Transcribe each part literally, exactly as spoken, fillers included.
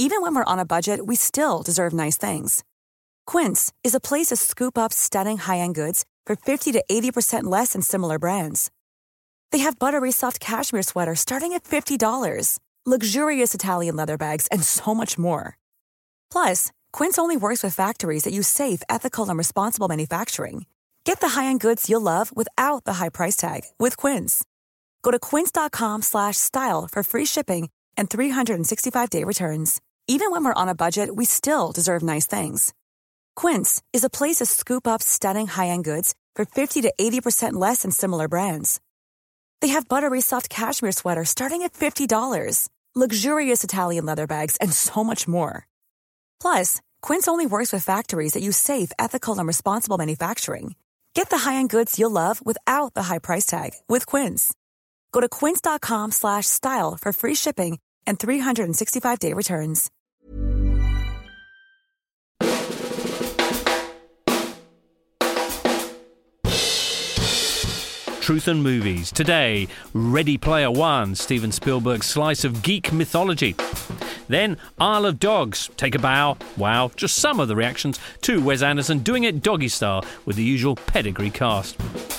Even when we're on a budget, we still deserve nice things. Quince is a place to scoop up stunning high-end goods for fifty to eighty percent less than similar brands. They have buttery soft cashmere sweaters starting at fifty dollars, luxurious Italian leather bags, and so much more. Plus, Quince only works with factories that use safe, ethical, and responsible manufacturing. Get the high-end goods you'll love without the high price tag with Quince. Go to quince.com slash style for free shipping and three sixty-five day returns. Even when we're on a budget, we still deserve nice things. Quince is a place to scoop up stunning high-end goods for fifty to eighty percent less than similar brands. They have buttery soft cashmere sweaters starting at fifty dollars, luxurious Italian leather bags, and so much more. Plus, Quince only works with factories that use safe, ethical, and responsible manufacturing. Get the high-end goods you'll love without the high price tag with Quince. Go to quince.com slash style for free shipping and three sixty-five day returns. Truth and Movies. Today, Ready Player One, Steven Spielberg's slice of geek mythology. Then, Isle of Dogs. Take a bow. Wow. Just some of the reactions to Wes Anderson doing it doggy style with the usual pedigree cast.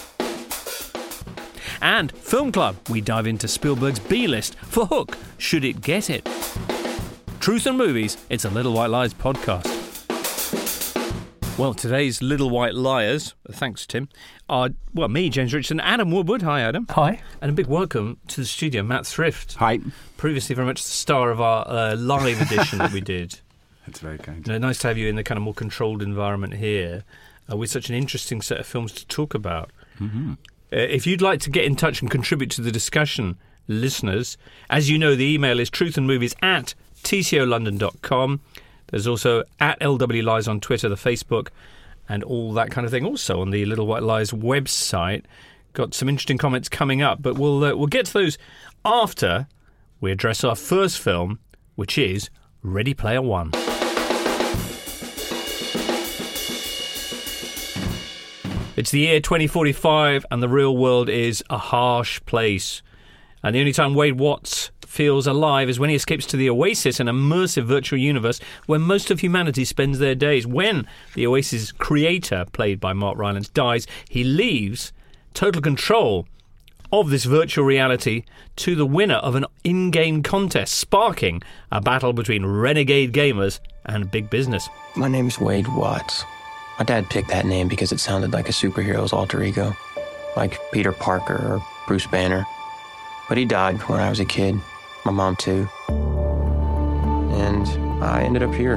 And Film Club. We dive into Spielberg's B-list for Hook, should it get it. Truth and Movies. It's a Little White Lies podcast. Well, today's Little White Liars, thanks Tim, are, well, me, James Richardson, Adam Woodward. Hi, Adam. Hi. And a big welcome to the studio, Matt Thrift. Hi. Previously very much the star of our uh, live edition that we did. That's very kind. No, nice to have you in the kind of more controlled environment here uh, with such an interesting set of films to talk about. Mm-hmm. Uh, if you'd like to get in touch and contribute to the discussion, listeners, as you know, the email is truthandmovies at t c o london dot com. There's also at L W Lies on Twitter, the Facebook, and all that kind of thing. Also on the Little White Lies website. Got some interesting comments coming up, but we'll uh, we'll get to those after we address our first film, which is Ready Player One. It's the year twenty forty-five, and the real world is a harsh place. And the only time Wade Watts feels alive is when he escapes to the Oasis, an immersive virtual universe where most of humanity spends their days. When the Oasis creator, played by Mark Rylance, dies, he leaves total control of this virtual reality to the winner of an in-game contest, sparking a battle between renegade gamers and big business. My name's Wade Watts. My dad picked that name because it sounded like a superhero's alter ego, like Peter Parker or Bruce Banner. But he died when I was a kid. My mom, too. And I ended up here.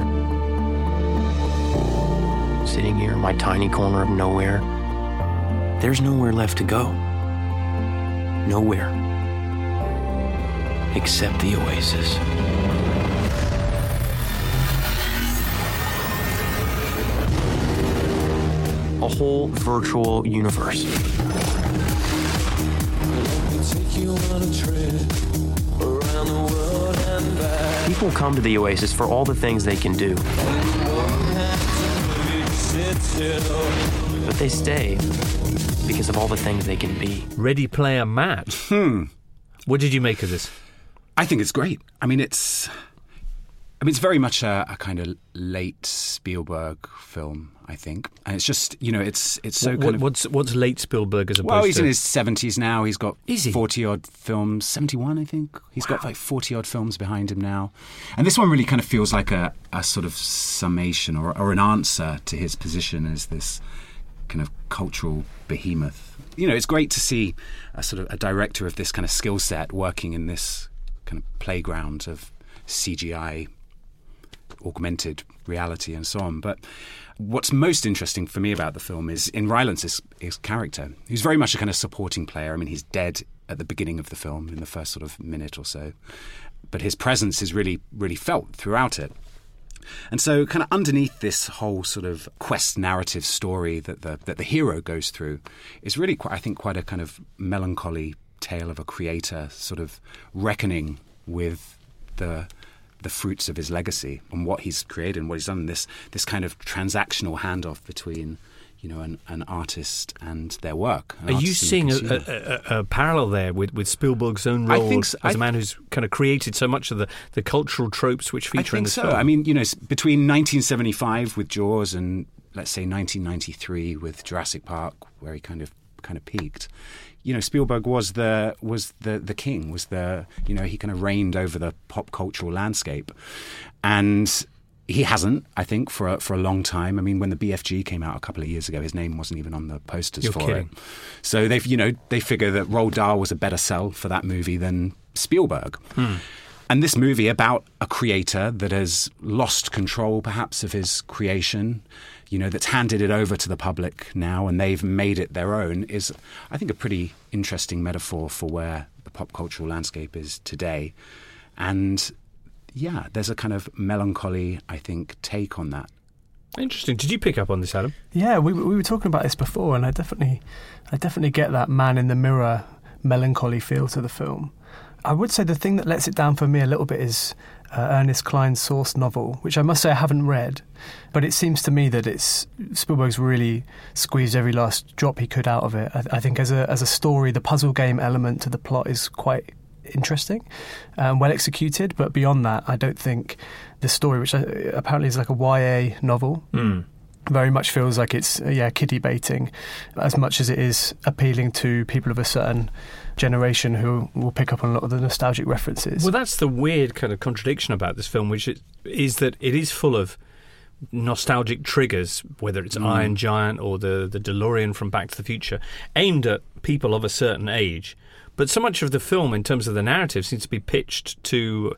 Sitting here in my tiny corner of nowhere. There's nowhere left to go. Nowhere. Except the Oasis. A whole virtual universe. People come to the Oasis for all the things they can do. But they stay because of all the things they can be. Ready Player Matt. Hmm. What did you make of this? I think it's great. I mean, it's... I mean, it's very much a, a kind of late Spielberg film, I think. And it's just, you know, it's it's so what, kind of... What's, what's late Spielberg as opposed to... Well, he's in his seventies now. He's got Is he? forty-odd films. seventy-one, I think. He's got like forty-odd films behind him now. And this one really kind of feels like a, a sort of summation or, or an answer to his position as this kind of cultural behemoth. You know, it's great to see a sort of a director of this kind of skill set working in this kind of playground of C G I, augmented reality and so on. But what's most interesting for me about the film is in Rylance's his character, who's very much a kind of supporting player. I mean, he's dead at the beginning of the film in the first sort of minute or so. But his presence is really, really felt throughout it. And so kind of underneath this whole sort of quest narrative story that the that the hero goes through is really, quite, I think, quite a kind of melancholy tale of a creator sort of reckoning with the the fruits of his legacy and what he's created and what he's done. This this kind of transactional handoff between, you know, an, an artist and their work. Are you seeing a, a, a, a parallel there with, with Spielberg's own role I think so. as I a man who's kind of created so much of the, the cultural tropes which feature I think in this so. film? I mean, you know, between nineteen seventy-five with Jaws and let's say nineteen ninety-three with Jurassic Park, where he kind of kind of peaked. You know, Spielberg was the was the the king. Was the you know he kind of reigned over the pop cultural landscape, and he hasn't, I think, for a, for a long time. I mean, when the B F G came out a couple of years ago, his name wasn't even on the posters You're for kidding. it. So they've, you know, they figure that Roald Dahl was a better sell for that movie than Spielberg. Hmm. And this movie about a creator that has lost control, perhaps, of his creation, you know, that's handed it over to the public now and they've made it their own, is, I think, a pretty interesting metaphor for where the pop cultural landscape is today. And yeah, there's a kind of melancholy, I think, take on that. Interesting. Did you pick up on this, Adam? Yeah, we we were talking about this before, and I definitely, I definitely get that man in the mirror melancholy feel to the film. I would say the thing that lets it down for me a little bit is uh, Ernest Cline's Source novel, which I must say I haven't read, but it seems to me that it's Spielberg's really squeezed every last drop he could out of it. I, I think as a as a story, the puzzle game element to the plot is quite interesting and well executed, but beyond that, I don't think the story, which apparently is like a Y A novel, mm. very much feels like it's yeah kiddie baiting as much as it is appealing to people of a certain generation who will pick up on a lot of the nostalgic references. Well, that's the weird kind of contradiction about this film, which is, is that it is full of nostalgic triggers, whether it's mm. Iron Giant or the, the DeLorean from Back to the Future, aimed at people of a certain age. But so much of the film, in terms of the narrative, seems to be pitched to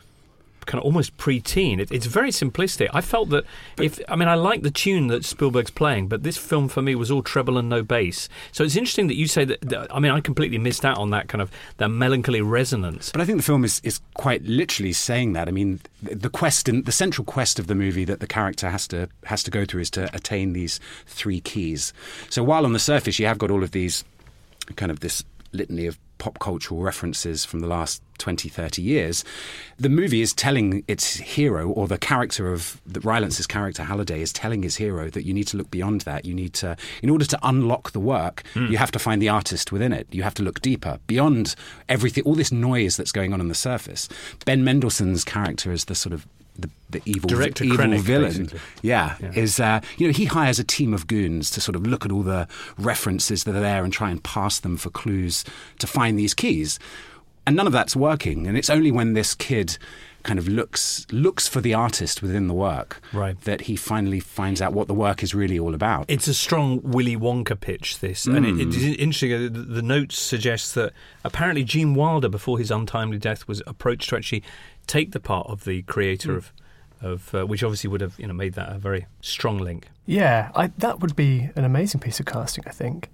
kind of almost pre-teen. It, it's very simplistic. I felt that if... I mean, I like the tune that Spielberg's playing, but this film for me was all treble and no bass. So it's interesting that you say that... that I mean, I completely missed out on that kind of... that melancholy resonance. But I think the film is, is quite literally saying that. I mean, the quest, in, the central quest of the movie that the character has to has to go through is to attain these three keys. So while on the surface you have got all of these kind of this litany of pop cultural references from the last twenty, thirty years, the movie is telling its hero, or the character of the Rylance's character, Halliday, is telling his hero that you need to look beyond that. You need to, in order to unlock the work, mm. you have to find the artist within it. You have to look deeper, beyond everything, all this noise that's going on on the surface. Ben Mendelsohn's character is the sort of the, the evil, Director evil Krennic, villain. Yeah, yeah. is uh, you know he hires a team of goons to sort of look at all the references that are there and try and pass them for clues to find these keys, and none of that's working. And it's only when this kid kind of looks looks for the artist within the work right. that he finally finds out what the work is really all about. It's a strong Willy Wonka pitch, this. Mm. And it, it is interesting. The, the notes suggest that apparently Gene Wilder, before his untimely death, was approached to actually take the part of the creator mm. of, of uh, which obviously would have you know made that a very strong link. Yeah, I, that would be an amazing piece of casting, I think.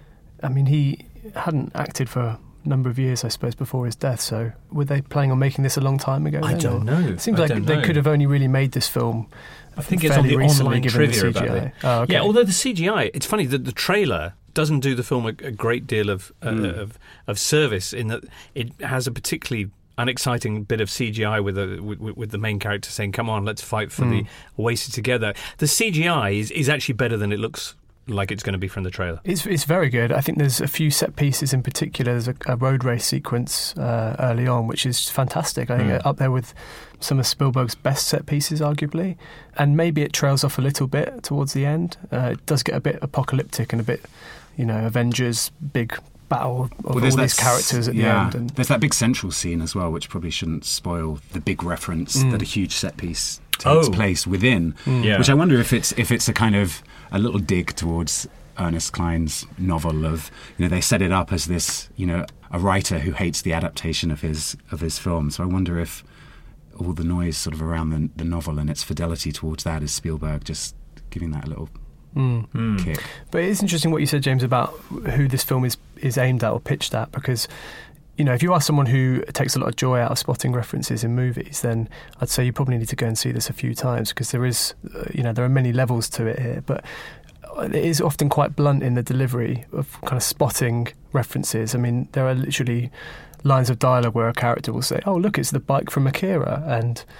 I mean, he hadn't acted for a number of years, I suppose, before his death, so were they planning on making this a long time ago? I then, don't or? know. It seems I like they know. could have only really made this film I think it's on the online trivia about it. Oh, okay. Yeah, although the C G I, it's funny that the trailer doesn't do the film a, a great deal of, uh, mm. of of service in that it has a particularly unexciting bit of C G I with, a, with, with the main character saying, come on, let's fight for mm. the Oasis together. The C G I is, is actually better than it looks like it's going to be from the trailer. It's it's very good. I think there's a few set pieces in particular. There's a, a road race sequence uh, early on, which is fantastic. I think mm. up there with some of Spielberg's best set pieces, arguably. And maybe it trails off a little bit towards the end. Uh, it does get a bit apocalyptic and a bit, you know, Avengers, big battle of well, all these characters at yeah, the end. And there's that big central scene as well, which probably shouldn't spoil the big reference mm. that a huge set piece takes oh. place within, mm. yeah. which I wonder if it's if it's a kind of a little dig towards Ernest Cline's novel of, you know, they set it up as this, you know, a writer who hates the adaptation of his of his film. So I wonder if all the noise sort of around the, the novel and its fidelity towards that is Spielberg just giving that a little mm. Mm. kick. But it's interesting what you said, James, about who this film is is aimed at or pitched at, because, you know, if you are someone who takes a lot of joy out of spotting references in movies, then I'd say you probably need to go and see this a few times, because there is, uh, you know, there are many levels to it here, but it is often quite blunt in the delivery of kind of spotting references. I mean, there are literally lines of dialogue where a character will say, oh, look, it's the bike from Akira, and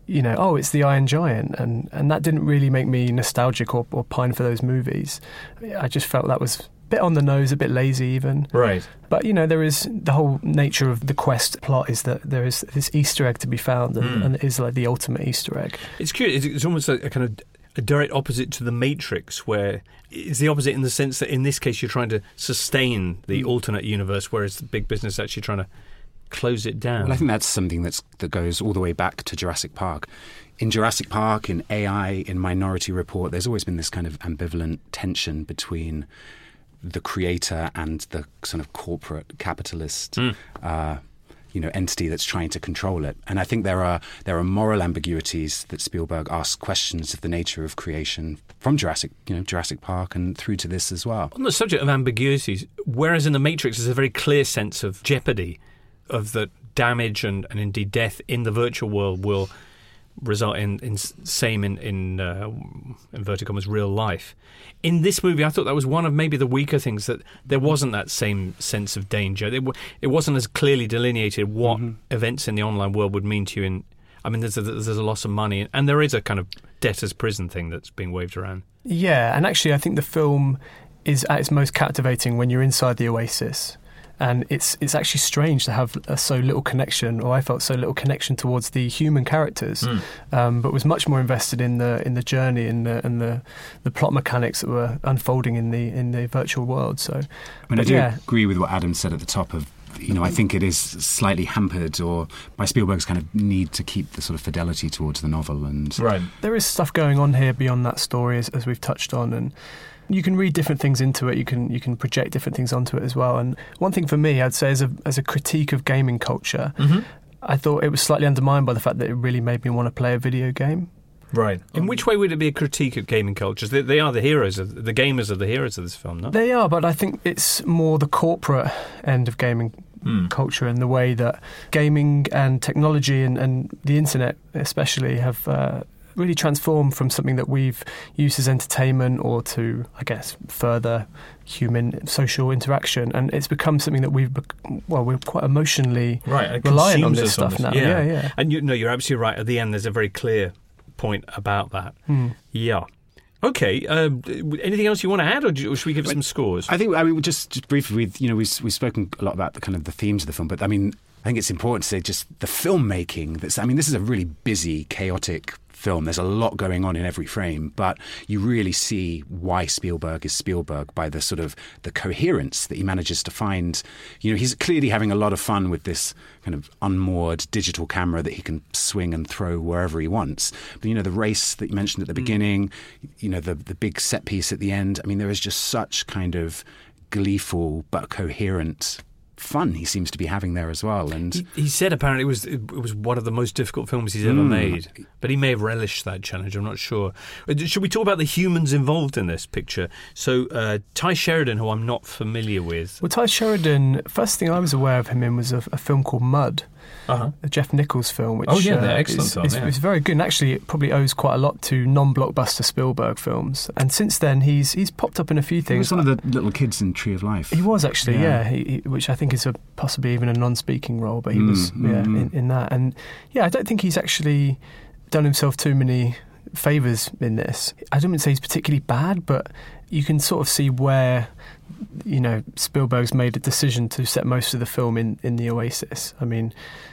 you know, oh, it's the Iron Giant, and, and that didn't really make me nostalgic or, or pine for those movies. I just felt that was a bit on the nose, a bit lazy even. Right. But, you know, there is the whole nature of the quest plot is that there is this Easter egg to be found, and, Mm. and it is like the ultimate Easter egg. It's curious. It's, it's almost like a kind of a direct opposite to The Matrix, where it's the opposite in the sense that in this case you're trying to sustain the Mm. alternate universe, whereas the big business is actually trying to close it down. Well, I think that's something that's that goes all the way back to Jurassic Park. In Jurassic Park, in A I, in Minority Report, there's always been this kind of ambivalent tension between the creator and the sort of corporate capitalist Mm. uh, you know, entity that's trying to control it. And I think there are there are moral ambiguities that Spielberg asks questions of the nature of creation from Jurassic, you know, Jurassic Park and through to this as well. On the subject of ambiguities, whereas in The Matrix there's a very clear sense of jeopardy, of the damage and, and indeed death in the virtual world will result in, in same in, in uh, inverted commas, real life. In this movie, I thought that was one of maybe the weaker things, that there wasn't that same sense of danger. It, w- it wasn't as clearly delineated what Mm-hmm. events in the online world would mean to you. In, I mean, there's a, there's a loss of money, and there is a kind of debtor's prison thing that's being waved around. Yeah, and actually I think the film is at its most captivating when you're inside the Oasis. And it's it's actually strange to have a so little connection, or I felt so little connection towards the human characters, Mm. um, but was much more invested in the in the journey and the and the, the plot mechanics that were unfolding in the in the virtual world. So, I mean, but I do yeah. agree with what Adam said at the top of, you know, I think it is slightly hampered or by Spielberg's kind of need to keep the sort of fidelity towards the novel. And Right. There is stuff going on here beyond that story, as, as we've touched on, and you can read different things into it. You can you can project different things onto it as well. And one thing for me, I'd say, as a as a critique of gaming culture, Mm-hmm. I thought it was slightly undermined by the fact that it really made me want to play a video game. Right. In which way would it be a critique of gaming cultures? They, they are the heroes, of the gamers are the heroes of this film, no? They are, but I think it's more the corporate end of gaming Hmm. culture, and the way that gaming and technology and, and the internet especially have uh, really transformed from something that we've used as entertainment or to, I guess, further human social interaction, and it's become something that we've, bec- well, we're quite emotionally Right, and reliant on consumes this us stuff almost. now. Yeah. Yeah, yeah. And you no, you're absolutely right. At the end, there's a very clear point about that. Hmm. Yeah. Okay. Um, anything else you want to add, or, do, or should we give some scores? I think, I mean, just, just briefly, we've, you know, we've, we've spoken a lot about the kind of the themes of the film, but I mean, I think it's important to say just the filmmaking. That's, I mean, this is a really busy, chaotic film. There's a lot going on in every frame, but you really see why Spielberg is Spielberg by the sort of the coherence that he manages to find. You know, he's clearly having a lot of fun with this kind of unmoored digital camera that he can swing and throw wherever he wants. But, you know, the race that you mentioned at the beginning, you know, the the big set piece at the end. I mean, there is just such kind of gleeful but coherent fun he seems to be having there as well. And He, he said apparently it was it was one of the most difficult films he's ever Mm. made, but he may have relished that challenge. I'm not sure. Uh, Should we talk about the humans involved in this picture? So uh, Ty Sheridan, who I'm not familiar with. Well, Ty Sheridan, first thing I was aware of him in was a, a film called Mud, Uh-huh. a Jeff Nichols film, which Oh, yeah, the uh, excellent is, film, is, yeah. is very good, and actually it probably owes quite a lot to non-blockbuster Spielberg films. And since then, he's he's popped up in a few he things. was one of the little kids in Tree of Life. He was actually, yeah, Yeah. he, he, which I think is a possibly even a non-speaking role, but he Mm, was mm, yeah mm. in, in that. And yeah, I don't think he's actually done himself too many favours in this. I don't want to say he's particularly bad, but you can sort of see where, you know, Spielberg's made a decision to set most of the film in, in the Oasis. I mean,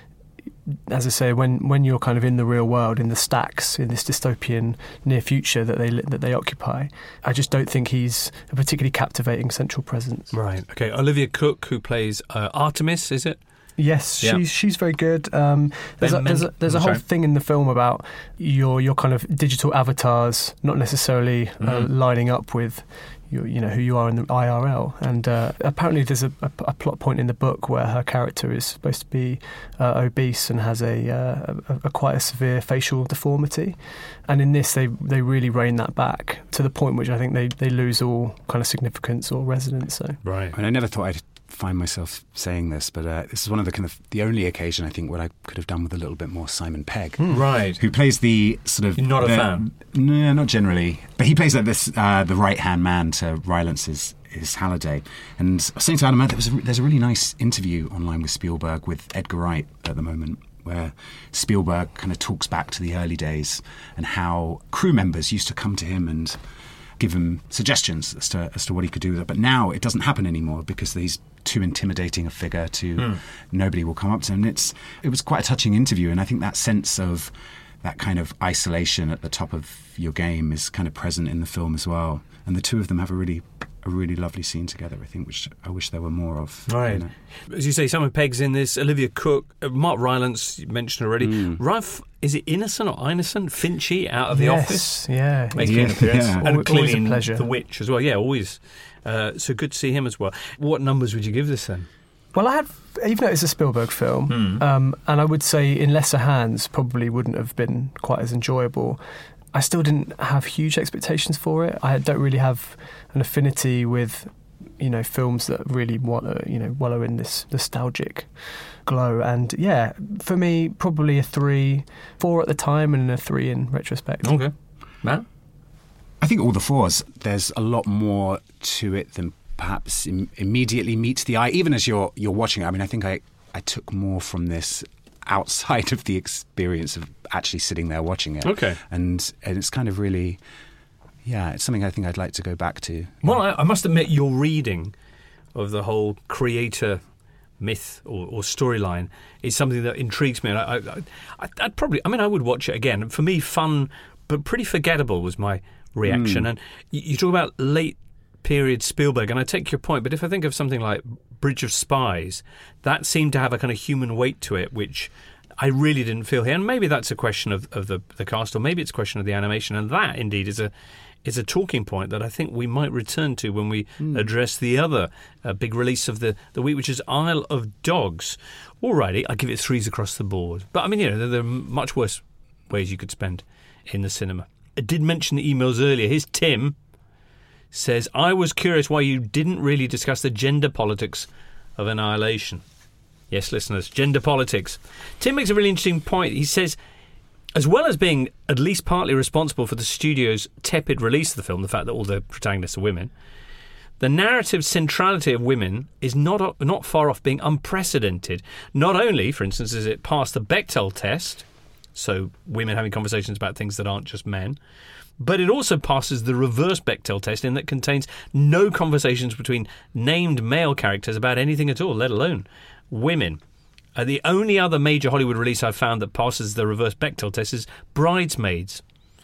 as I say, when, when you're kind of in the real world, in the stacks, in this dystopian near future that they that they occupy, I just don't think he's a particularly captivating central presence. Right. Okay. Olivia Cooke, who plays uh, Artemis, is it? Yes, Yeah. she's she's very good. Um, there's, a, Ben there's a Men- there's a Sorry. whole thing in the film about your your kind of digital avatars not necessarily uh, Mhm. lining up with your, you know, who you are in the I R L. And uh, apparently there's a, a, a plot point in the book where her character is supposed to be uh, obese and has a, uh, a, a quite a severe facial deformity. And in this, they they really rein that back to the point which I think they, they lose all kind of significance or resonance. So. Right. I mean, I never thought I'd find myself saying this, but uh, this is one of the kind of the only occasion I think what I could have done with a little bit more Simon Pegg, Right. who plays the sort of You're not a the- fan? No, not generally, but he plays like this uh, the right hand man to Rylance's is Halliday. And I was saying to Adam, there was a, there's a really nice interview online with Spielberg with Edgar Wright at the moment, where Spielberg kind of talks back to the early days and how crew members used to come to him and give him suggestions as to as to what he could do with it. But now it doesn't happen anymore because he's too intimidating a figure to mm. nobody will come up to him. And it's it was quite a touching interview, and I think that sense of that kind of isolation at the top of your game is kind of present in the film as well. And the two of them have a really a really lovely scene together, I think, which I wish there were more of. Right. You know. As you say, Simon Pegg's in this, Olivia Cooke, uh, Mark Rylance, you mentioned already. Mm. Ralph, is it Innocent or Innocent? Finchy out of The yes, Office. yeah. Making Yeah, an appearance. yeah. And Always clearly a in pleasure. The Witch as well. Yeah, always. Uh, so good to see him as well. What numbers would you give this then? Well, I had, even though it's a Spielberg film, Hmm. um, and I would say in lesser hands probably wouldn't have been quite as enjoyable. I still didn't have huge expectations for it. I don't really have an affinity with, you know, films that really wallow, you know, wallow in this nostalgic glow. And yeah, for me, probably a three, four at the time, and a three in retrospect. Okay. Matt? I think all the fours, there's a lot more to it than perhaps Im- immediately meets the eye, even as you're you're watching it. I mean, I think I, I took more from this outside of the experience of actually sitting there watching it. Okay. And, and it's kind of really, yeah, it's something I think I'd like to go back to. Well, I, I must admit, your reading of the whole creator myth or, or storyline is something that intrigues me. And I, I, I, I'd probably, I mean, I would watch it again. For me, fun, but pretty forgettable was my reaction. Mm. And you, you talk about late period Spielberg, and I take your point, but if I think of something like Bridge of Spies, that seemed to have a kind of human weight to it, which I really didn't feel here. And maybe that's a question of, of the, the cast, or maybe it's a question of the animation. And that, indeed, is a is a talking point that I think we might return to when we mm. address the other uh, big release of the, the week, which is Isle of Dogs. Alrighty, I give it threes across the board. But, I mean, you know, there, there are much worse ways you could spend in the cinema. I did mention the emails earlier. Here's Tim. Says, I was curious why you didn't really discuss the gender politics of Annihilation. Yes, listeners, gender politics. Tim makes a really interesting point. He says, as well as being at least partly responsible for the studio's tepid release of the film, the fact that all the protagonists are women, the narrative centrality of women is not not far off being unprecedented. Not only, for instance, is it passed the Bechdel test, so women having conversations about things that aren't just men, but it also passes the reverse Bechdel test in that contains no conversations between named male characters about anything at all, let alone women. Uh, the only other major Hollywood release I've found that passes the reverse Bechdel test is Bridesmaids.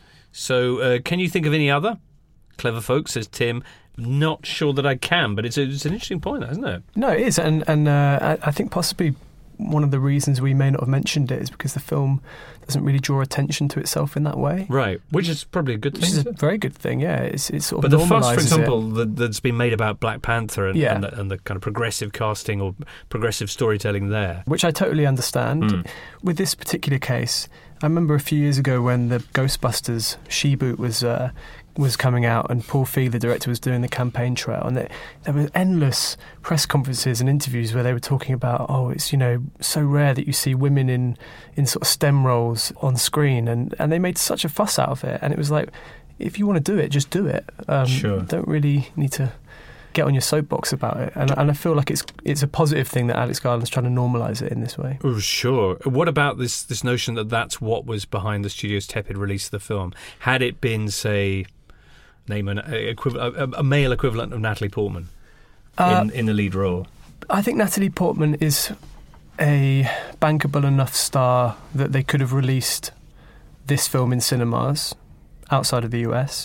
So uh, can you think of any other? Clever folk, says Tim. Not sure that I can, but it's, a, it's an interesting point, isn't it? No, it is. And, and uh, I, I think possibly one of the reasons we may not have mentioned it is because the film doesn't really draw attention to itself in that way. Right, which is probably a good thing. Which is a very good thing, yeah. It's, it's sort but of the fuss, for example, it. that, that's been made about Black Panther and, yeah. and, the, and the kind of progressive casting or progressive storytelling there. Which I totally understand. Mm. With this particular case, I remember a few years ago when the Ghostbusters She-Boot was uh, was coming out and Paul Feig, the director, was doing the campaign trail, and there, there were endless press conferences and interviews where they were talking about, oh, it's, you know, so rare that you see women in, in sort of STEM roles on screen, and, and they made such a fuss out of it, and it was like, if you want to do it, just do it. Um, sure. Don't really need to get on your soapbox about it, and, and I feel like it's it's a positive thing that Alex Garland's trying to normalise it in this way. Oh, sure. What about this this notion that that's what was behind the studio's tepid release of the film? Had it been, say, name an equivalent, a, a male equivalent of Natalie Portman uh, in, in the lead role? I think Natalie Portman is a bankable enough star that they could have released this film in cinemas outside of the U S.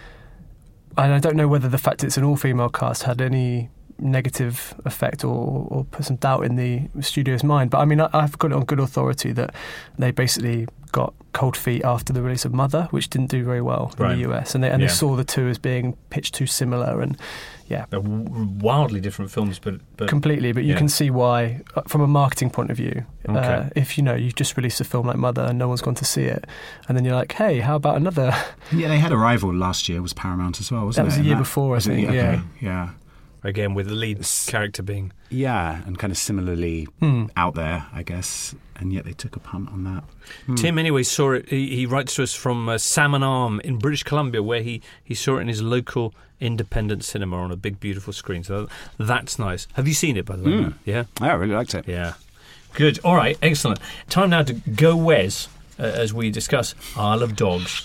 And I don't know whether the fact it's an all-female cast had any negative effect or, or put some doubt in the studio's mind. But I mean, I, I've got it on good authority that they basically got cold feet after the release of Mother, which didn't do very well in right. the U S. And they and yeah. they saw the two as being pitched too similar, and yeah, They're w- wildly different films, but, but completely. But you yeah. can see why, from a marketing point of view. Okay. Uh, if you know you've just released a film like Mother and no one's gone to see it, and then you're like, hey, how about another? Yeah, they had a rival last year. Was Paramount as well, wasn't that was it? the year that, before, I think. It? Okay. Yeah, yeah. Again, with the lead character being... Yeah, and kind of similarly mm. out there, I guess, and yet they took a punt on that. Mm. Tim, anyway, saw it. He, he writes to us from uh, Salmon Arm in British Columbia, where he, he saw it in his local independent cinema on a big, beautiful screen. So that's nice. Have you seen it, by the way? Mm. Yeah? Yeah, I really liked it. Yeah. Good. All right, excellent. Time now to go Wes uh, as we discuss Isle of Dogs.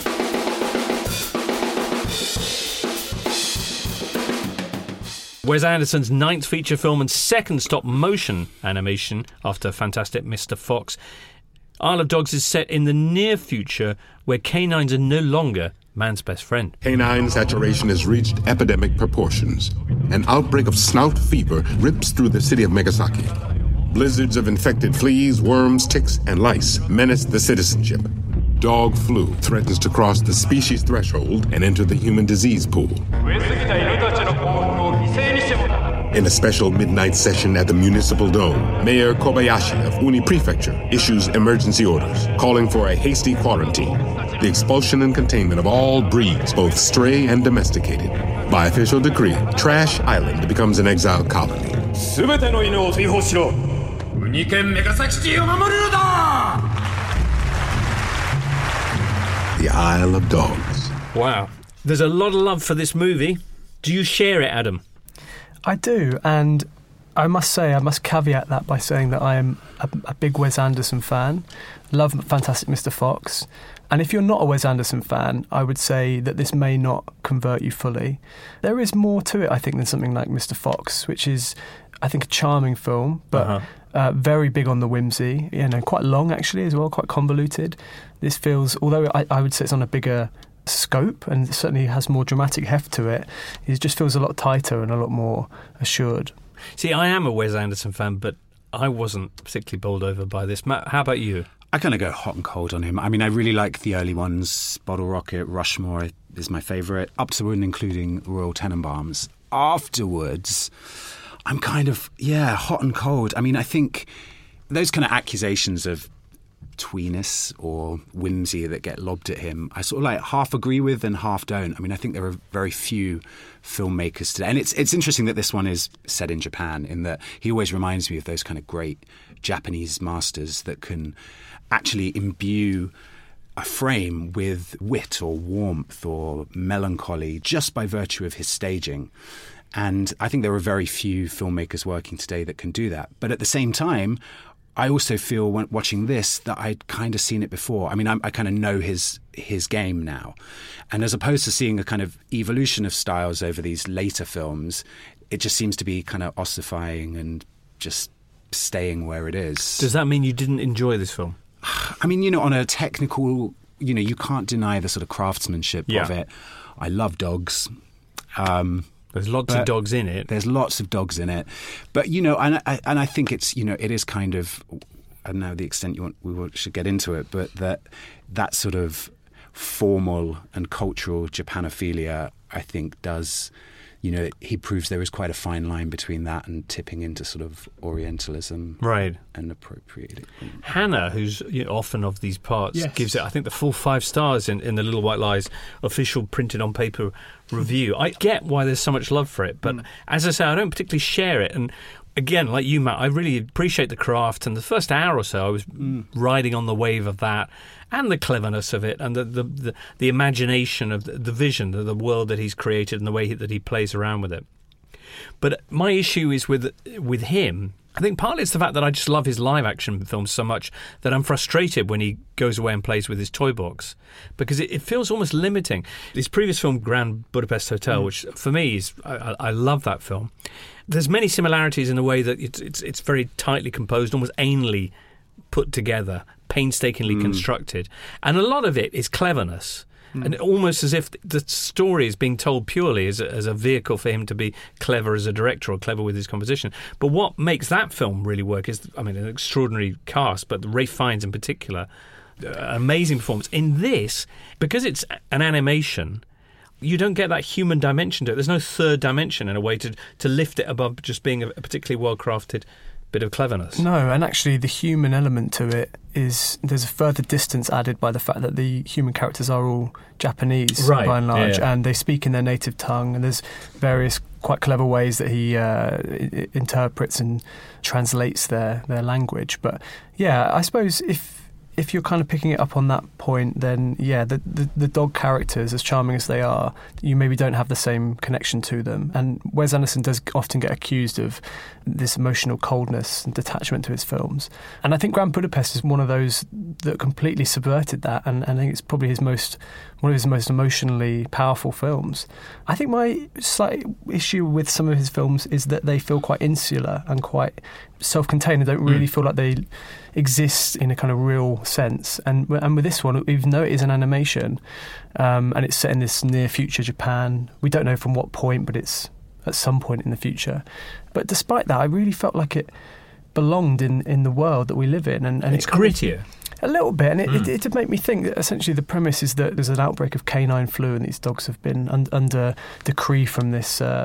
Wes Anderson's ninth feature film and second stop-motion animation after Fantastic Mister Fox. Isle of Dogs is set in the near future where canines are no longer man's best friend. Canine saturation has reached epidemic proportions. An outbreak of snout fever rips through the city of Megasaki. Blizzards of infected fleas, worms, ticks, and lice menace the citizenship. Dog flu threatens to cross the species threshold and enter the human disease pool. In a special midnight session at the Municipal Dome, Mayor Kobayashi of Uni Prefecture issues emergency orders, calling for a hasty quarantine, the expulsion and containment of all breeds, both stray and domesticated. By official decree, Trash Island becomes an exiled colony. The Isle of Dogs. Wow. There's a lot of love for this movie. Do you share it, Adam? I do, and I must say, I must caveat that by saying that I am a, a big Wes Anderson fan. Love Fantastic Mister Fox. And if you're not a Wes Anderson fan, I would say that this may not convert you fully. There is more to it, I think, than something like Mister Fox, which is, I think, a charming film, but uh-huh. uh, very big on the whimsy. You know, quite long, actually, as well, quite convoluted. This feels, although I, I would say it's on a bigger scope and it certainly has more dramatic heft to it, it just feels a lot tighter and a lot more assured. See, I am a Wes Anderson fan, but I wasn't particularly bowled over by this. Matt, how about you? I kind of go hot and cold on him. I mean, I really like the early ones. Bottle Rocket, Rushmore is my favourite, up to and including Royal Tenenbaums. Afterwards, I'm kind of, yeah, hot and cold. I mean, I think those kind of accusations of tweeness or whimsy that get lobbed at him, I sort of like half agree with and half don't. I mean, I think there are very few filmmakers today. And it's it's interesting that this one is set in Japan, in that he always reminds me of those kind of great Japanese masters that can actually imbue a frame with wit or warmth or melancholy just by virtue of his staging. And I think there are very few filmmakers working today that can do that. But at the same time, I also feel when watching this that I'd kind of seen it before. I mean, I'm, I kind of know his his game now. And as opposed to seeing a kind of evolution of styles over these later films, it just seems to be kind of ossifying and just staying where it is. Does that mean you didn't enjoy this film? I mean, you know, on a technical, you know, you can't deny the sort of craftsmanship yeah. of it. I love dogs. Um There's lots of dogs in it. There's lots of dogs in it. But, you know, and I, and I think it's, you know, it is kind of, I don't know the extent you want, we should get into it, but that that sort of formal and cultural Japanophilia, I think, does, you know, he proves there is quite a fine line between that and tipping into sort of Orientalism, right, and appropriating. Hannah, who's you know, often of these parts, yes. gives it, I think, the full five stars in, in the Little White Lies official printed on paper review. I get why there's so much love for it, but mm. as I say, I don't particularly share it. And again, like you, Matt, I really appreciate the craft. And the first hour or so, I was mm. riding on the wave of that and the cleverness of it and the the, the, the imagination of the, the vision of the world that he's created and the way he, that he plays around with it. But my issue is with with him. I think partly it's the fact that I just love his live-action films so much that I'm frustrated when he goes away and plays with his toy box, because it, it feels almost limiting. His previous film, Grand Budapest Hotel, mm. which for me is, I, I love that film. There's many similarities in the way that it's it's, it's very tightly composed, almost anally put together, painstakingly mm. constructed, and a lot of it is cleverness. Mm. And almost as if the story is being told purely as a, as a vehicle for him to be clever as a director or clever with his composition. But what makes that film really work is, I mean, an extraordinary cast, but Ralph Fiennes in particular, uh, amazing performance. In this, because it's an animation, you don't get that human dimension to it. There's no third dimension in a way to, to lift it above just being a, a particularly well-crafted bit of cleverness. No, and actually the human element to it is, there's a further distance added by the fact that the human characters are all Japanese, right, by and large, yeah, yeah. and they speak in their native tongue, and there's various quite clever ways that he uh, interprets and translates their, their language. But yeah, I suppose if if you're kind of picking it up on that point, then yeah, the, the the dog characters, as charming as they are, you maybe don't have the same connection to them. And Wes Anderson does often get accused of this emotional coldness and detachment to his films. And I think Grand Budapest is one of those that completely subverted that, and, and I think it's probably his most one of his most emotionally powerful films. I think my slight issue with some of his films is that they feel quite insular and quite self-contained and don't really mm. feel like they exist in a kind of real sense. And and with this one, even though it is an animation um, and it's set in this near future Japan, we don't know from what point, but it's at some point in the future. But despite that, I really felt like it belonged in, in the world that we live in. And, and it's, it's grittier. A little bit, and it, mm. it, it did make me think that essentially the premise is that there's an outbreak of canine flu and these dogs have been un- under decree from this uh,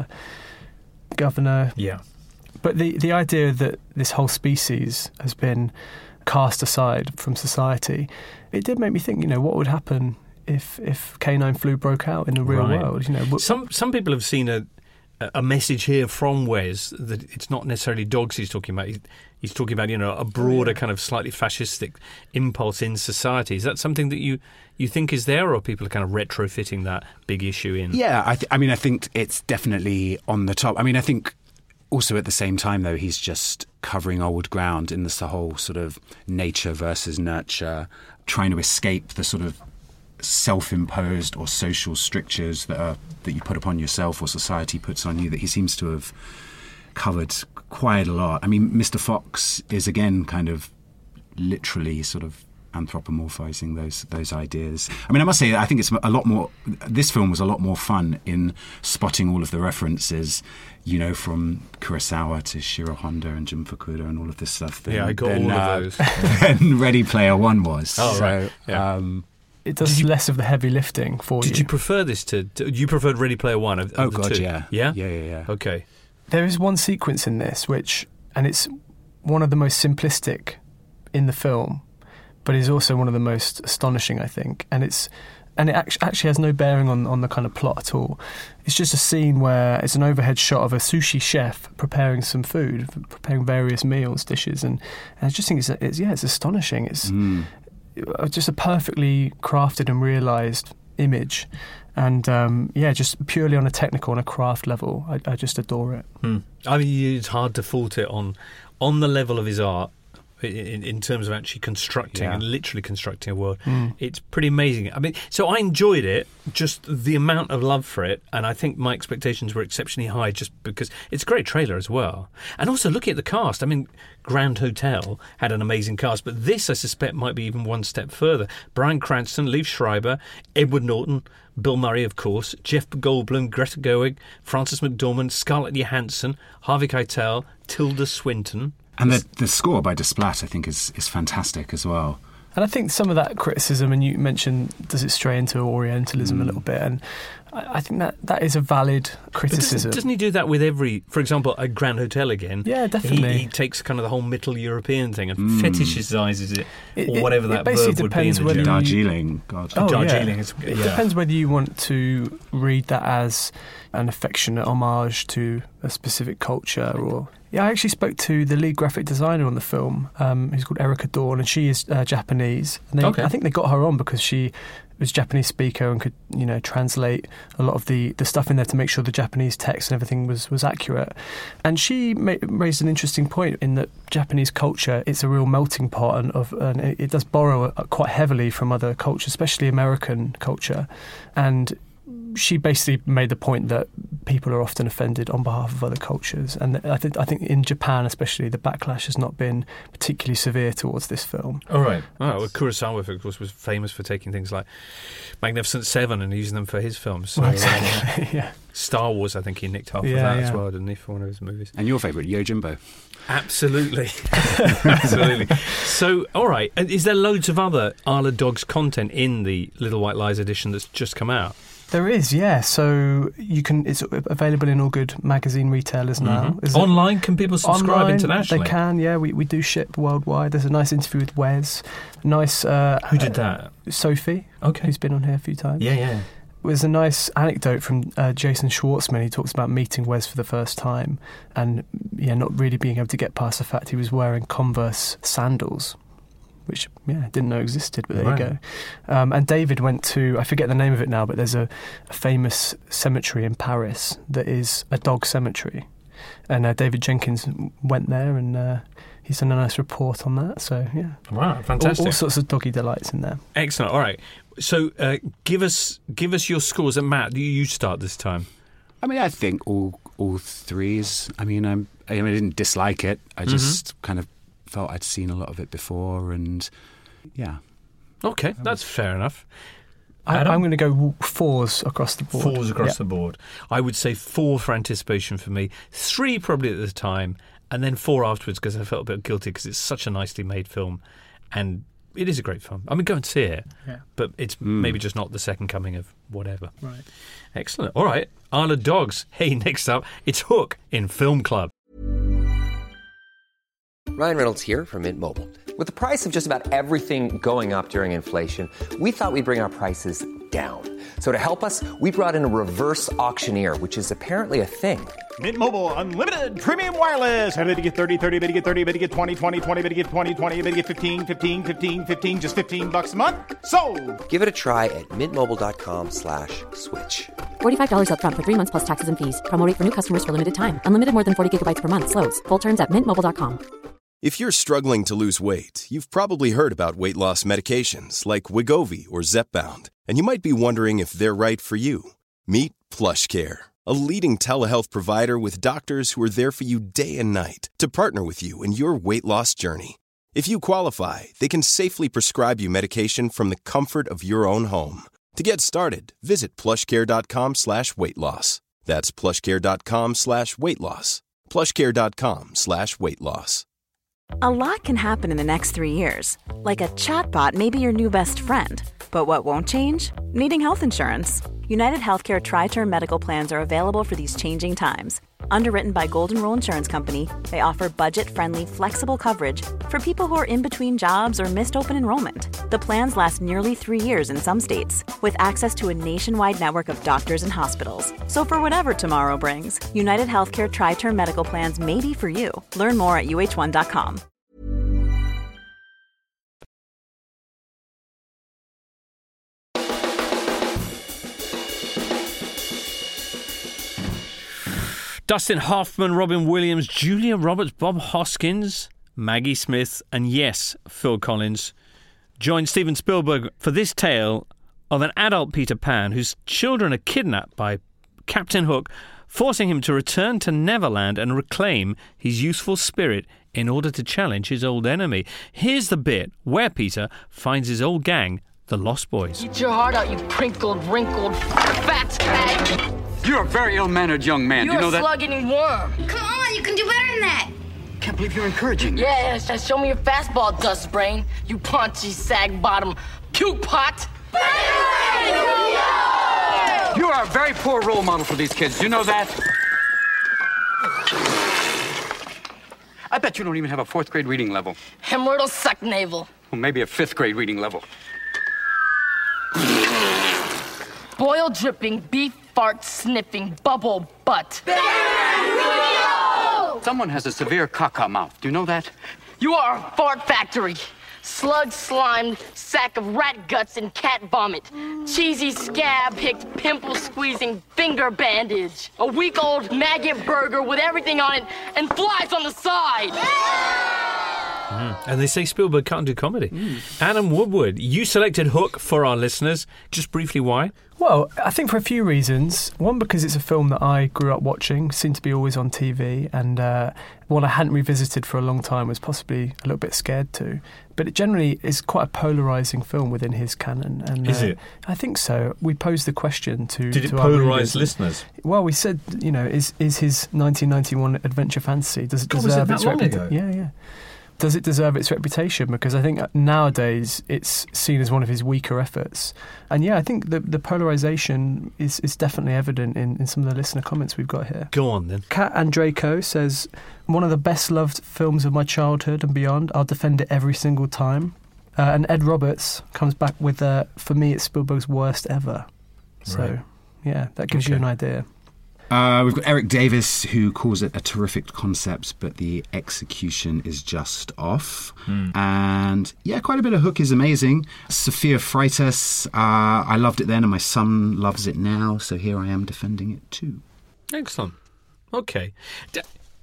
governor. Yeah. But the, the idea that this whole species has been cast aside from society, it did make me think, you know, what would happen if if canine flu broke out in the real right. world? You know, some some people have seen a a message here from Wes that it's not necessarily dogs he's talking about. He's, he's talking about, you know, a broader kind of slightly fascistic impulse in society. Is that something that you, you think is there, or people are kind of retrofitting that big issue in? Yeah, I, th- I mean, I think it's definitely on the top. I mean, I think also at the same time, though, he's just covering old ground in this whole sort of nature versus nurture, trying to escape the sort of self-imposed or social strictures that are that you put upon yourself or society puts on you, that he seems to have covered quite a lot. I mean, Mister Fox is again kind of literally sort of anthropomorphizing those those ideas. I mean, I must say, I think it's a lot more, this film was a lot more fun in spotting all of the references, you know, from Kurosawa to Shiro Honda and Jun Fukuda and all of this stuff. Than, yeah, I got than, all uh, of those. than Ready Player One was. Oh, so, right. Yeah. Um, it does you, less of the heavy lifting for did you. Did you prefer this to, to... You preferred Ready Player One of, of oh, the God, two? yeah. Yeah? Yeah, yeah, yeah. Okay. There is one sequence in this which, and it's one of the most simplistic in the film, but is also one of the most astonishing, I think. And it's and it actually has no bearing on, on the kind of plot at all. It's just a scene where it's an overhead shot of a sushi chef preparing some food, preparing various meals, dishes, and, and I just think it's, it's yeah, it's astonishing. It's mm. just a perfectly crafted and realised image. And um, yeah, just purely on a technical and a craft level, I, I just adore it. Mm. I mean, it's hard to fault it on on the level of his art. In, in terms of actually constructing yeah. and literally constructing a world, mm. it's pretty amazing. I mean, so I enjoyed it, just the amount of love for it, and I think my expectations were exceptionally high just because it's a great trailer as well. And also looking at the cast, I mean, Grand Hotel had an amazing cast, but this I suspect might be even one step further. Bryan Cranston, Liev Schreiber, Edward Norton, Bill Murray, of course, Jeff Goldblum, Greta Gerwig, Frances McDormand, Scarlett Johansson, Harvey Keitel, Tilda Swinton. And the, the score by Desplat, I think, is, is fantastic as well. And I think some of that criticism, and you mentioned, does it stray into Orientalism mm. a little bit? And I, I think that, that is a valid criticism. Doesn't, doesn't he do that with every, for example, a Grand Hotel again? Yeah, definitely. He, he takes kind of the whole Middle European thing and mm. fetishizes it, it, or whatever it, that it basically verb would be in depends the whether German. you- Darjeeling, God. Oh, Darjeeling yeah. is, yeah. It depends whether you want to read that as an affectionate homage to a specific culture or... Yeah, I actually spoke to the lead graphic designer on the film, um, who's called Erica Dawn, and she is uh, Japanese. And they, okay. I think they got her on because she was a Japanese speaker and could, you know, translate a lot of the, the stuff in there to make sure the Japanese text and everything was, was accurate. And she ma- raised an interesting point in that Japanese culture, it's a real melting pot, and, of, and it, it does borrow quite heavily from other cultures, especially American culture. And she basically made the point that people are often offended on behalf of other cultures, and I think I think in Japan especially the backlash has not been particularly severe towards this film. All right. Oh, well, Kurosawa, of course, was famous for taking things like Magnificent Seven and using them for his films. So, Well, exactly. uh, yeah. Star Wars, I think he nicked half of Yeah, that yeah. as well, didn't he, for one of his movies? And your favourite, Yojimbo. Absolutely. Absolutely. So, all right. And is there loads of other Isle of Dogs content in the Little White Lies edition that's just come out? There is, yeah. So you can. It's available in all good magazine retailers now. Mhm. Is it- Online, can people subscribe Online, internationally? They can, yeah. We we do ship worldwide. There's a nice interview with Wes. Nice. Uh, Who did uh, that? Sophie, Okay. who's been on here a few times. Yeah, yeah. There's a nice anecdote from uh, Jason Schwartzman. He talks about meeting Wes for the first time and yeah, not really being able to get past the fact he was wearing Converse sandals. which, yeah, didn't know existed, but there Right. you go. Um, and David went to, I forget the name of it now, but there's a, a famous cemetery in Paris that is a dog cemetery. And uh, David Jenkins went there, and uh, he's done a nice report on that. So, yeah. Wow, All, fantastic. all sorts of doggy delights in there. Excellent. All right. So uh, give us give us your scores. And Matt, you, you start this time. I mean, I think all all threes. I mean, I'm, I mean, I didn't dislike it. I just mm-hmm. kind of felt I'd seen a lot of it before, and yeah. Okay, that's fair enough. I, I'm going to go fours across the board. Fours across yep. the board. I would say four for anticipation for me, three probably at the time, and then four afterwards because I felt a bit guilty because it's such a nicely made film, and it is a great film. I mean, go and see it, yeah. but it's mm. maybe just not the second coming of whatever. Right. Excellent. All right, Isle of Dogs. Hey, next up, it's Hook in Film Club. Ryan Reynolds here from Mint Mobile. With the price of just about everything going up during inflation, we thought we'd bring our prices down. So to help us, we brought in a reverse auctioneer, which is apparently a thing. Mint Mobile Unlimited Premium Wireless. How to get thirty, thirty, how to get thirty, how to get twenty, twenty, twenty, how to get twenty, twenty, how to get fifteen, fifteen, fifteen, fifteen, just fifteen bucks a month? Sold! Give it a try at mintmobile.com slash switch. forty-five dollars up front for three months plus taxes and fees. Promo rate for new customers for limited time. Unlimited more than forty gigabytes per month. Slows full terms at mint mobile dot com. If you're struggling to lose weight, you've probably heard about weight loss medications like Wegovy or Zepbound, and you might be wondering if they're right for you. Meet PlushCare, a leading telehealth provider with doctors who are there for you day and night to partner with you in your weight loss journey. If you qualify, they can safely prescribe you medication from the comfort of your own home. To get started, visit plushcare.com slash weight loss. That's plushcare.com slash weight loss. plushcare.com slash weight loss. A lot can happen in the next three years. Like a chatbot may be your new best friend. But what won't change? Needing health insurance. United Healthcare Tri-Term Medical Plans are available for these changing times. Underwritten by Golden Rule Insurance Company, they offer budget-friendly, flexible coverage for people who are in between jobs or missed open enrollment. The plans last nearly three years in some states, with access to a nationwide network of doctors and hospitals. So for whatever tomorrow brings, United Healthcare Tri-Term Medical Plans may be for you. Learn more at U H one dot com. Dustin Hoffman, Robin Williams, Julia Roberts, Bob Hoskins, Maggie Smith, and yes, Phil Collins joined Steven Spielberg for this tale of an adult Peter Pan whose children are kidnapped by Captain Hook, forcing him to return to Neverland and reclaim his youthful spirit in order to challenge his old enemy. Here's the bit where Peter finds his old gang, the Lost Boys. Eat your heart out, you crinkled, wrinkled, fat hag! You're a very ill-mannered young man. You're Do you know a that? slug-eating worm. Come on, you can do better than that. Can't believe you're encouraging. Yes, yes, show me your fastball, dust brain. You paunchy, sag-bottom, puke pot. You are a very poor role model for these kids. Do you know that? I bet you don't even have a fourth grade reading level. Hemorrhoidal suck navel. Well, maybe a fifth grade reading level. Boil dripping, beef fart sniffing, bubble butt. Someone has a severe caca mouth. Do you know that? You are a fart factory. Slug slimed sack of rat guts and cat vomit. Cheesy scab-hicked, pimple-squeezing finger bandage. A week-old maggot burger with everything on it and flies on the side. Mm. And they say Spielberg can't do comedy. Mm. Adam Woodward, you selected Hook for our listeners. Just briefly, why? Well, I think for a few reasons. One, because it's a film that I grew up watching, seemed to be always on T V, and uh, one I hadn't revisited for a long time, was possibly a little bit scared to. But it generally is quite a polarising film within his canon. And, is uh, it? I think so. We posed the question to Did it to our polarise readers. listeners? Well, we said, you know, is is his nineteen ninety-one adventure fantasy, does it God, deserve was it that its long reputation? ago? Yeah, yeah. Does it deserve its reputation? Because I think nowadays it's seen as one of his weaker efforts. And yeah, I think the, the polarisation is, is definitely evident in, in some of the listener comments we've got here. Go on then. Kat Andraco says, one of the best loved films of my childhood and beyond. I'll defend it every single time. Uh, and Ed Roberts comes back with, uh, for me, it's Spielberg's worst ever. So, Right. yeah, that gives Okay. you an idea. Uh, we've got Eric Davis, who calls it a terrific concept, but the execution is just off. Mm. And yeah, quite a bit of Hook is amazing. Sophia Freitas, uh, I loved it then, and my son loves it now, so here I am defending it too. Excellent. Okay. D-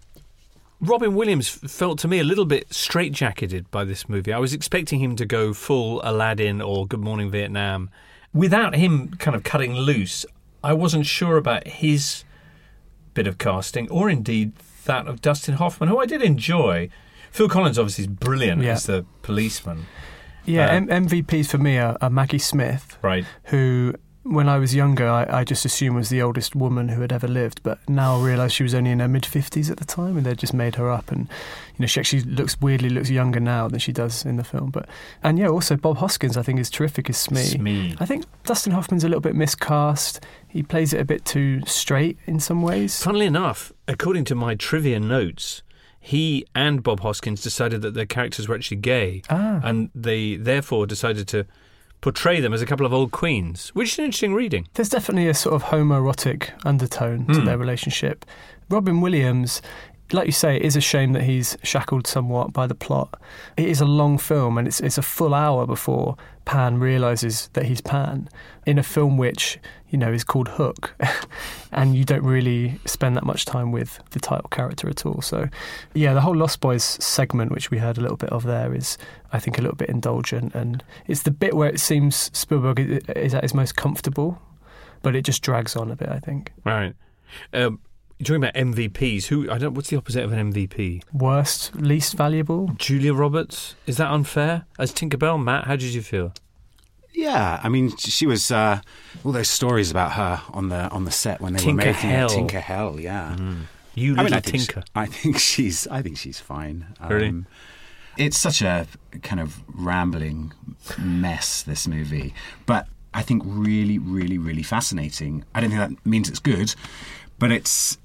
Robin Williams felt to me a little bit straitjacketed by this movie. I was expecting him to go full Aladdin or Good Morning Vietnam. Without him kind of cutting loose, I wasn't sure about his bit of casting, or indeed that of Dustin Hoffman, who I did enjoy. Phil Collins obviously is brilliant Yeah. as the policeman. Yeah, Uh, M- M V Ps for me are, are Maggie Smith, Right. who, when I was younger, I, I just assumed was the oldest woman who had ever lived, but now I realise she was only in her mid-fifties at the time, and they'd just made her up, and you know she actually looks weirdly looks younger now than she does in the film. But and yeah, also Bob Hoskins I think is terrific as Smee. Smee. I think Dustin Hoffman's a little bit miscast. He plays it a bit too straight in some ways. Funnily enough, according to my trivia notes, he and Bob Hoskins decided that their characters were actually gay, Ah. and they therefore decided to portray them as a couple of old queens, which is an interesting reading. There's definitely a sort of homoerotic undertone to Mm. their relationship. Robin Williams, like you say, it is a shame that he's shackled somewhat by the plot. It is a long film, and it's it's a full hour before Pan realises that he's Pan, in a film which, you know, is called Hook, and you don't really spend that much time with the title character at all. So, yeah, the whole Lost Boys segment, which we heard a little bit of there, is, I think, a little bit indulgent, and it's the bit where it seems Spielberg is at his most comfortable, but it just drags on a bit, I think. Right. Um, you're talking about M V Ps. Who? I don't. What's the opposite of an M V P? Worst, least valuable? Julia Roberts. Is that unfair? As Tinkerbell, Matt, how did you feel? Yeah, I mean, she was uh, all those stories about her on the on the set when they Tinker were making Hell. it. Tinker Hell, yeah. Mm. You I mean, little I think she- tinker. I think she's. I think she's fine. Really? It's such a kind of rambling mess, this movie, but I think really, really, really fascinating. I don't think that means it's good, but it's.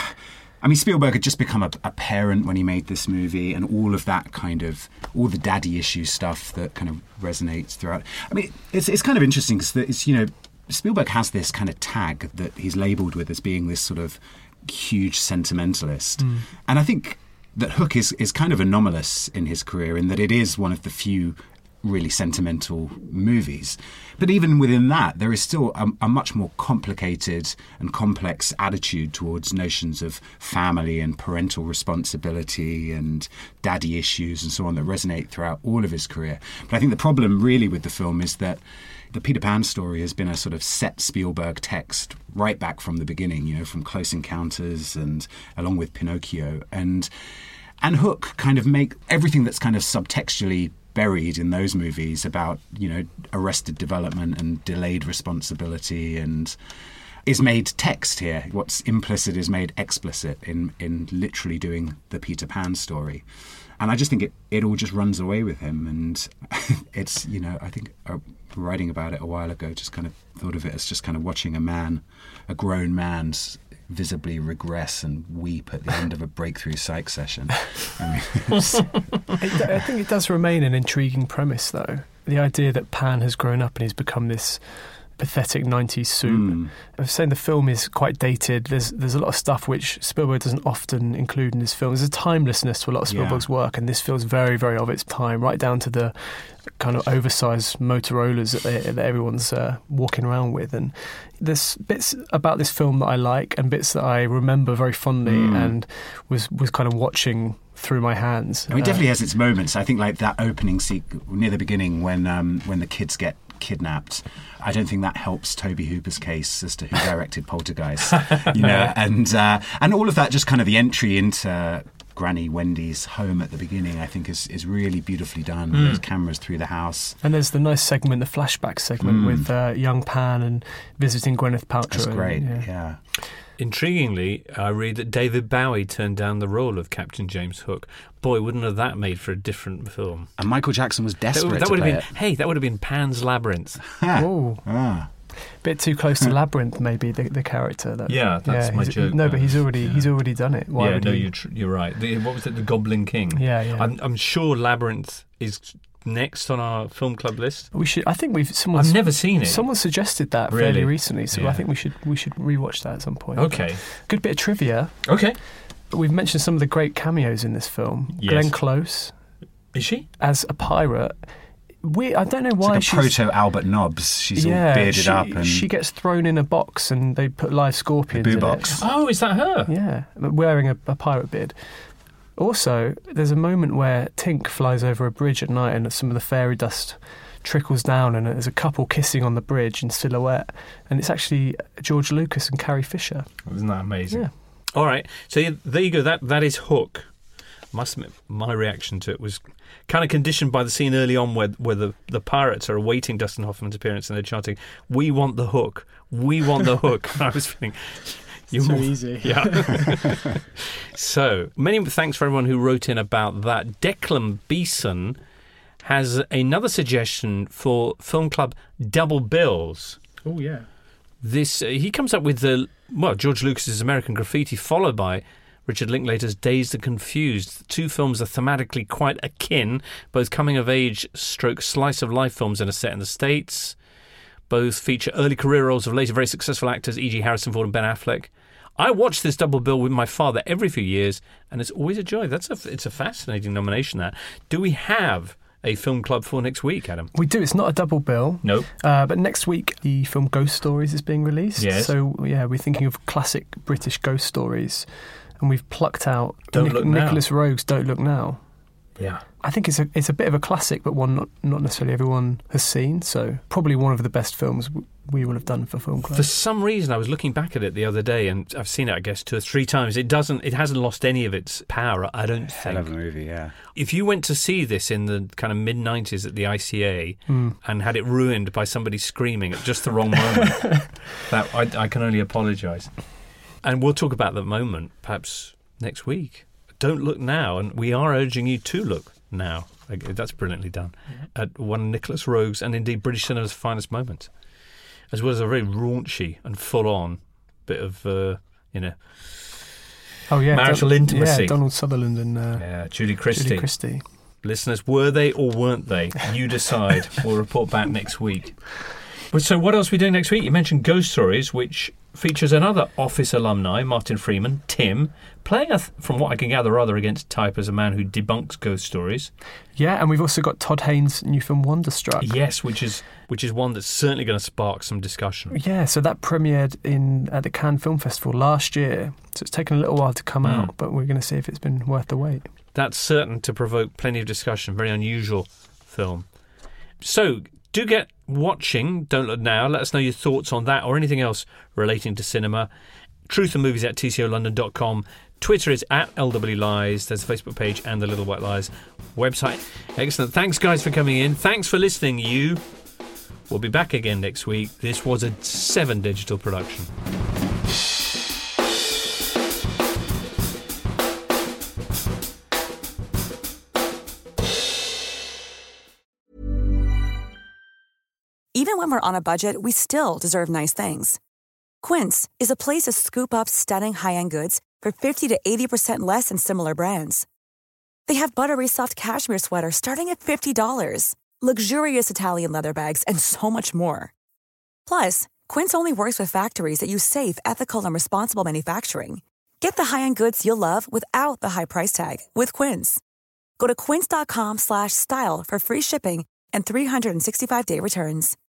I mean, Spielberg had just become a, a parent when he made this movie, and all of that kind of, all the daddy issue stuff that kind of resonates throughout. I mean, it's it's kind of interesting because it's, you know, Spielberg has this kind of tag that he's labelled with as being this sort of huge sentimentalist. Mm. And I think that Hook is, is kind of anomalous in his career in that it is one of the few really sentimental movies. But even within that, there is still a, a much more complicated and complex attitude towards notions of family and parental responsibility and daddy issues and so on that resonate throughout all of his career. But I think the problem really with the film is that the Peter Pan story has been a sort of set Spielberg text right back from the beginning, you know, from Close Encounters and along with Pinocchio. And and Hook kind of make everything that's kind of subtextually buried in those movies about, you know, arrested development and delayed responsibility and is made text here. What's implicit is made explicit in, in literally doing the Peter Pan story. And I just think it, it all just runs away with him. And it's, you know, I think uh, writing about it a while ago, just kind of thought of it as just kind of watching a man, a grown man, visibly regress and weep at the end of a breakthrough psych session. I mean, it, I think it does remain an intriguing premise, though. The idea that Pan has grown up and he's become this pathetic nineties soup. Mm. I was saying the film is quite dated. There's there's a lot of stuff which Spielberg doesn't often include in his films. There's a timelessness to a lot of Spielberg's Yeah. work, and this feels very, very of its time, right down to the kind of oversized Motorola's that, they, that everyone's uh, walking around with. And there's bits about this film that I like and bits that I remember very fondly Mm. and was, was kind of watching through my hands. I mean, it Uh, definitely has its moments. I think like that opening sequence near the beginning when um, when the kids get kidnapped. I don't think that helps Toby Hooper's case as to who directed Poltergeist. You know, and uh, and all of that, just kind of the entry into Granny Wendy's home at the beginning, I think is, is really beautifully done. Mm. There's cameras through the house. And there's the nice segment, the flashback segment Mm. with uh, young Pan and visiting Gwyneth Paltrow. That's great, And, yeah. Intriguingly, I read that David Bowie turned down the role of Captain James Hook. Boy, wouldn't have that made for a different film. And Michael Jackson was desperate That, that to would play have been, hey, that would have been Pan's Labyrinth. Oh, ah. bit too close to Labyrinth, maybe the, the character. That, Yeah, that's my he's- joke No, there. but he's already Yeah. he's already done it. Why yeah, would no, he? you're, tr- you're right. The, what was it, The Goblin King? Yeah, yeah. I'm, I'm sure Labyrinth is next on our film club list? We should. I think we've. Someone's, I've never seen it. Someone suggested that Really? fairly recently, so Yeah. I think we should we should rewatch that at some point. Okay. Good bit of trivia. Okay. We've mentioned some of the great cameos in this film. Yes. Glenn Close. Is she? As a pirate. We, I don't know It's why like a she's... proto Albert Nobbs. She's yeah, all bearded she, up. And she gets thrown in a box and they put live scorpions boo in box. it. Oh, is that her? Yeah, but wearing a, a pirate beard. Also, there's a moment where Tink flies over a bridge at night and some of the fairy dust trickles down and there's a couple kissing on the bridge in silhouette. And it's actually George Lucas and Carrie Fisher. Isn't that amazing? Yeah. All right. So yeah, there you go. That That is Hook. Must admit, my reaction to it was kind of conditioned by the scene early on where, where the, the pirates are awaiting Dustin Hoffman's appearance and they're chanting, "We want the hook. We want the hook." And I was thinking... You're so more, easy. Yeah. So, many thanks for everyone who wrote in about that. Declan Beeson has another suggestion for Film Club Double Bills. Oh, yeah. This uh, he comes up with the well George Lucas's American Graffiti, followed by Richard Linklater's Dazed and Confused. The two films are thematically quite akin, both coming-of-age stroke slice-of-life films and are set in the States. Both feature early career roles of later very successful actors, for example Harrison Ford and Ben Affleck. I watch this double bill with my father every few years, and it's always a joy. That's a, it's a fascinating nomination, that. Do we have a film club for next week, Adam? We do. It's not a double bill. No. Uh, but next week, the film Ghost Stories is being released. Yes. So, yeah, we're thinking of classic British ghost stories. And we've plucked out Don't Nic- Look Now. Nicholas Roeg's Don't Look Now. Yeah. I think it's a it's a bit of a classic, but one not, not necessarily everyone has seen. So probably one of the best films w- we will have done for Film Club. For some reason, I was looking back at it the other day, and I've seen it, I guess, two or three times. It doesn't, it hasn't lost any of its power, I don't Hell think. of a movie, yeah. If you went to see this in the kind of mid nineties at the I C A Mm. and had it ruined by somebody screaming at just the wrong moment, that I, I can only apologise. And we'll talk about that moment perhaps next week. Don't look now, and we are urging you to look now. Okay, that's brilliantly done. Yeah. At one of Nicholas Roeg's and indeed British cinema's finest moments, as well as a very raunchy and full-on bit of, uh, you know, oh yeah, marital Don- intimacy. Yeah, Donald Sutherland and uh, yeah, Judy Christie. Judy Christie. Listeners, were they or weren't they? You decide. We'll report back next week. But so what else are we doing next week? You mentioned Ghost Stories, which features another Office alumni, Martin Freeman, Tim, playing, a th- from what I can gather, rather against type as a man who debunks ghost stories. Yeah, and we've also got Todd Haynes' new film Wonderstruck. Yes, which is which is one that's certainly going to spark some discussion. Yeah, so that premiered in at the Cannes Film Festival last year. So it's taken a little while to come Mm. out, but we're going to see if it's been worth the wait. That's certain to provoke plenty of discussion. Very unusual film. So do get watching Don't Look Now. Let us know your thoughts on that or anything else relating to cinema. Truth and Movies at T C O London dot com. Twitter is at L W Lies. There's a Facebook page and the Little White Lies website. Excellent. Thanks, guys, for coming in. Thanks for listening, you. We'll be back again next week. This was a Seven Digital production. Even when we're on a budget, we still deserve nice things. Quince is a place to scoop up stunning high-end goods for fifty to eighty percent less than similar brands. They have buttery soft cashmere sweaters starting at fifty dollars, luxurious Italian leather bags, and so much more. Plus, Quince only works with factories that use safe, ethical, and responsible manufacturing. Get the high-end goods you'll love without the high price tag with Quince. Go to quince dot com slash style for free shipping and three sixty-five day returns.